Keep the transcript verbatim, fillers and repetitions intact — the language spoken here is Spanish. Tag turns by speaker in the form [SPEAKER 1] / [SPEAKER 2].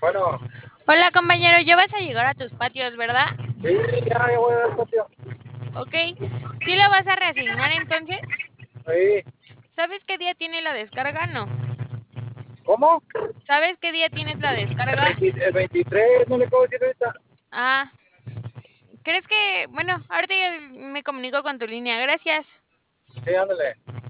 [SPEAKER 1] Bueno,
[SPEAKER 2] Hola compañero, ya vas a llegar a tus patios, ¿verdad?
[SPEAKER 1] sí, ya, ya voy al patio.
[SPEAKER 2] Ok. ¿Sí lo vas a reasignar entonces?
[SPEAKER 1] Ahí.
[SPEAKER 2] ¿Sabes qué día tiene la descarga? No.
[SPEAKER 1] ¿Cómo?
[SPEAKER 2] ¿Sabes qué día tienes la
[SPEAKER 1] El,
[SPEAKER 2] descarga?
[SPEAKER 1] veinte el veintitrés, no le puedo decir ahorita.
[SPEAKER 2] Ah, ¿crees que... Bueno, ahorita ya me comunico con tu línea. Gracias.
[SPEAKER 1] Sí, ándale.